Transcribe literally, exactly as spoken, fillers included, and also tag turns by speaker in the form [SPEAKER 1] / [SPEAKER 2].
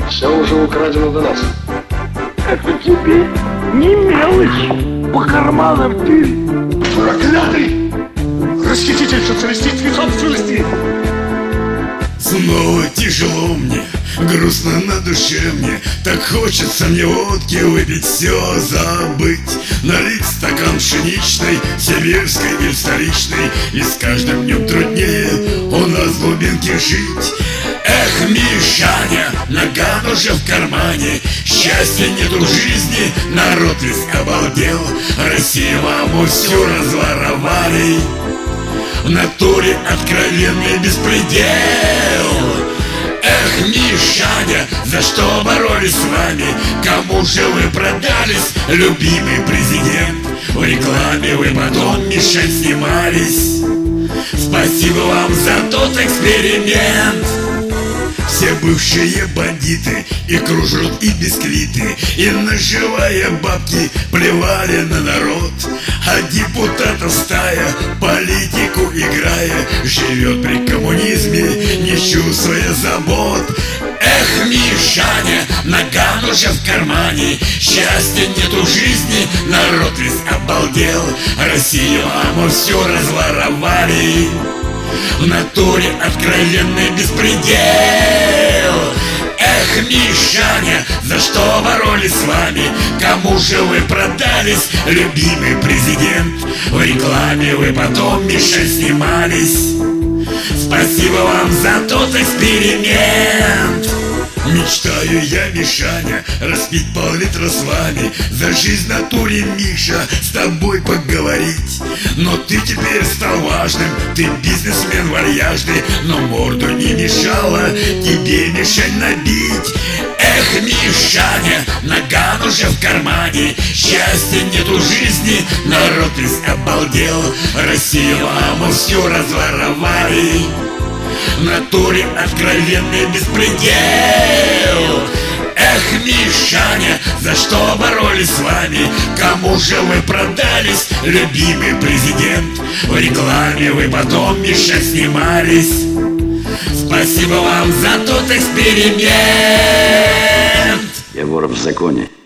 [SPEAKER 1] Все уже украдено до нас.
[SPEAKER 2] Это тебе не мелочь по карманам ты.
[SPEAKER 1] Проклятый! Расхититель социалистической собственности!
[SPEAKER 3] Снова тяжело мне, грустно на душе мне. Так хочется мне водки выпить, все забыть. Налить стакан пшеничной, сибирской или столичной. И с каждым днем труднее у нас в глубинке жить. Эх, Мишаня, наган уже в кармане. Счастья нету в жизни, народ весь обалдел. Россию маму всю разворовали. В натуре откровенный беспредел. Эх, Мишаня, за что боролись с вами? Кому же вы продались, любимый президент? В рекламе вы потом, Мишань, снимались. Спасибо вам за тот эксперимент. Все бывшие бандиты и кружат и бисквиты, и наживая бабки плевали на народ. А депутатов стая, политику играя, живет при коммунизме, не чувствуя забот. Эх, Мишаня, наган уже в кармане. Счастья нету в жизни, народ весь обалдел. Россию маму всю разворовали. В натуре откровенный беспредел. Эх, Мишаня, за что боролись с вами? Кому же вы продались, любимый президент? В рекламе вы потом, Миша, снимались. Спасибо вам за тот эксперимент. Мечтаю я, Мишаня, распить пол-литра с вами. За жизнь в натуре, Миша, с тобой поговорить. Но ты теперь стал важным, ты бизнесмен вальяжный. Но морду не мешало тебе, Мишань, набить. Эх, Мишаня, наган уже в кармане. Счастья нету в жизни, народ весь обалдел. Россию маму всю разворовали. В натуре откровенный беспредел. Эх, Мишаня, за что боролись с вами? Кому же вы продались, любимый президент? В рекламе вы потом, Миша, снимались. Спасибо вам за тот эксперимент.
[SPEAKER 4] Я вор в законе.